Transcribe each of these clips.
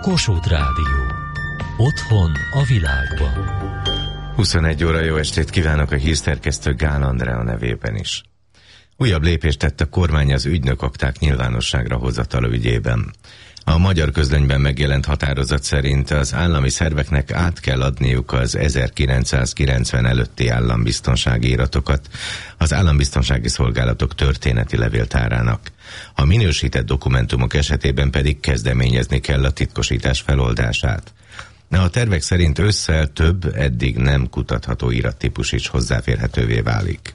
Kossuth Rádió. Otthon a világban. 21 óra, jó estét kívánok a hírszerkesztő Gál Andrea nevében is. Újabb lépést tett a kormány az ügynökakták nyilvánosságra hozatala ügyében. A Magyar Közlönyben megjelent határozat szerint az állami szerveknek át kell adniuk az 1990 előtti állambiztonsági iratokat az állambiztonsági szolgálatok történeti levéltárának. A minősített dokumentumok esetében pedig kezdeményezni kell a titkosítás feloldását. A tervek szerint ősszel több eddig nem kutatható irattípus is hozzáférhetővé válik.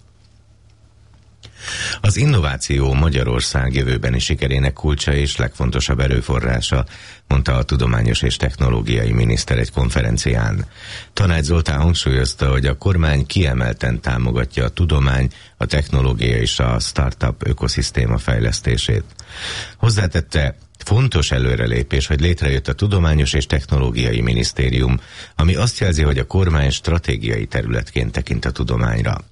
Az innováció Magyarország jövőbeni sikerének kulcsa és legfontosabb erőforrása, mondta a tudományos és technológiai miniszter egy konferencián. Tanács Zoltán hangsúlyozta, hogy a kormány kiemelten támogatja a tudomány, a technológia és a startup ökoszisztéma fejlesztését. Hozzátette, fontos előrelépés, hogy létrejött a Tudományos és Technológiai Minisztérium, ami azt jelzi, hogy a kormány stratégiai területként tekint a tudományra.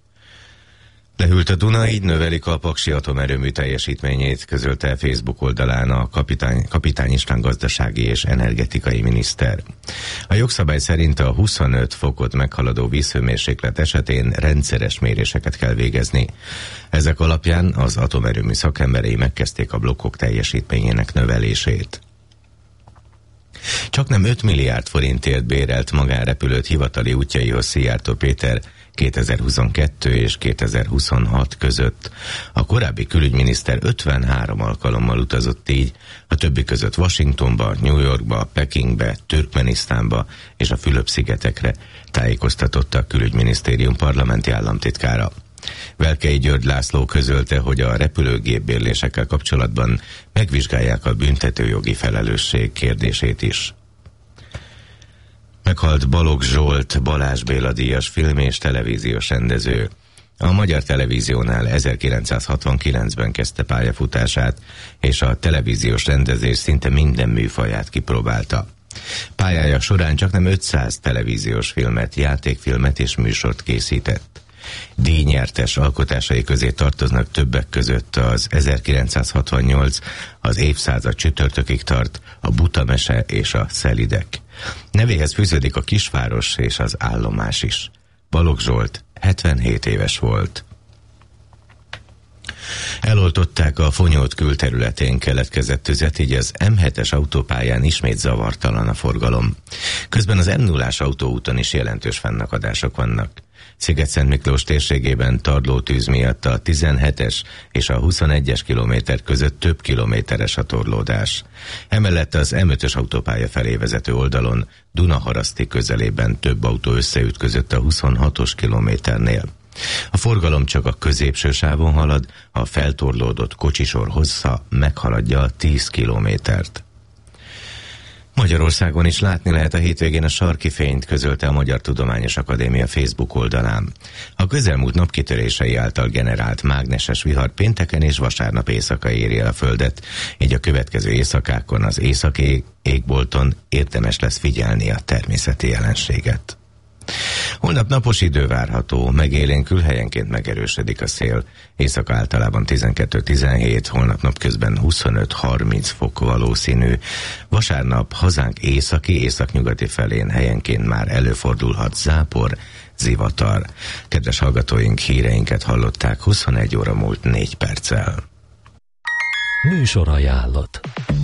Lehűlt a Duna, így növelik a Paksi atomerőmű teljesítményét, közölte Facebook oldalán a Kapitány István gazdasági és energetikai miniszter. A jogszabály szerint a 25 fokot meghaladó vízhőmérséklet esetén rendszeres méréseket kell végezni. Ezek alapján az atomerőmű szakemberei megkezdték a blokkok teljesítményének növelését. Csaknem 5 milliárd forintért bérelt magánrepülőt hivatali útjaihoz Szijjártó Péter 2022 és 2026 között. A korábbi külügyminiszter 53 alkalommal utazott így, a többi között Washingtonba, New Yorkba, Pekingbe, Türkmenisztánba és a Fülöp-szigetekre, tájékoztatott a külügyminisztérium parlamenti államtitkára. Velkei György László közölte, hogy a repülőgépbérlésekkel kapcsolatban megvizsgálják a büntetőjogi felelősség kérdését is. Meghalt Balogh Zsolt, Balázs Béla díjas film- és televíziós rendező. A Magyar Televíziónál 1969-ben kezdte pályafutását, és a televíziós rendezés szinte minden műfaját kipróbálta. Pályája során csaknem 500 televíziós filmet, játékfilmet és műsort készített. Díjnyertes alkotásai közé tartoznak többek között az 1968, az évszázad csütörtökig tart, a Buta mese és a Szelidek. Nevéhez fűződik a kisváros és az állomás is. Balogh Zsolt 77 éves volt. Eloltották a Fonyód külterületén keletkezett tüzet, így az M7-es autópályán ismét zavartalan a forgalom. Közben az M0-ás autóúton is jelentős fennakadások vannak. Sziget-Szent Miklós térségében tarlótűz miatt a 17-es és a 21-es kilométer között több kilométeres a torlódás. Emellett az M5-ös autópálya felé vezető oldalon Dunaharaszti közelében több autó összeütközött a 26-os kilométernél. A forgalom csak a középső sávon halad, a feltorlódott kocsisor hossza meghaladja a 10 kilométert. Magyarországon is látni lehet a hétvégén a sarki fényt, közölte a Magyar Tudományos Akadémia Facebook oldalán. A közelmúlt napkitörései által generált mágneses vihar pénteken és vasárnap éjszaka éri el a Földet, így a következő éjszakákon az északi égbolton érdemes lesz figyelni a természeti jelenséget. Holnap napos idő várható, megélénkül, helyenként megerősödik a szél. Éjszaka általában 12-17, holnap napközben 25-30 fok valószínű. Vasárnap hazánk északi-északnyugati felén helyenként már előfordulhat zápor, zivatar. Kedves hallgatóink, híreinket hallották, 21 óra múlt 4 perccel. Műsorajánlat.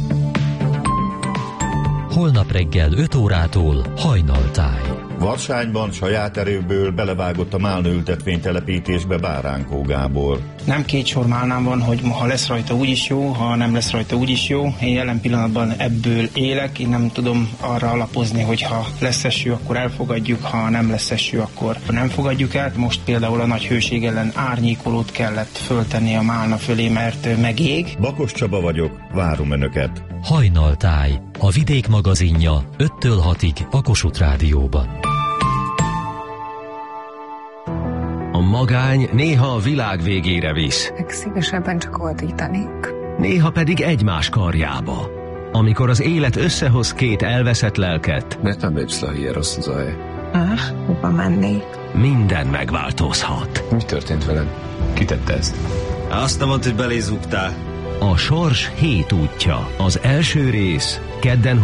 Holnap reggel 5 órától Hajnaltáj. Varsányban saját erőből belevágott a málnaültetvény telepítésbe Báránkó Gábor. Nem két sor málnám van, hogy ha lesz rajta úgyis jó, ha nem lesz rajta úgyis jó. Én jelen pillanatban ebből élek, én nem tudom arra alapozni, hogy ha lesz eső, akkor elfogadjuk, ha nem lesz eső, akkor nem fogadjuk el. Most például a nagy hőség ellen árnyékolót kellett föltenni a málna fölé, mert megég. Bakos Csaba vagyok, várom Önöket. Hajnaltáj, a Vidék magazinja 5-től 6-ig a Kossuth Rádióban. A magány néha a világ végére visz. Szívesebben csak ordítanék. Néha pedig egymás karjába. Amikor az élet összehoz két elveszett lelket. Miért nem lépsz le, ilyen rossz az alj? Hova mennék? Minden megváltozhat. Mi történt veled? Ki tette ezt? Azt nem mondd, hogy belézugtál. A sors 7 útja. Az első rész kedden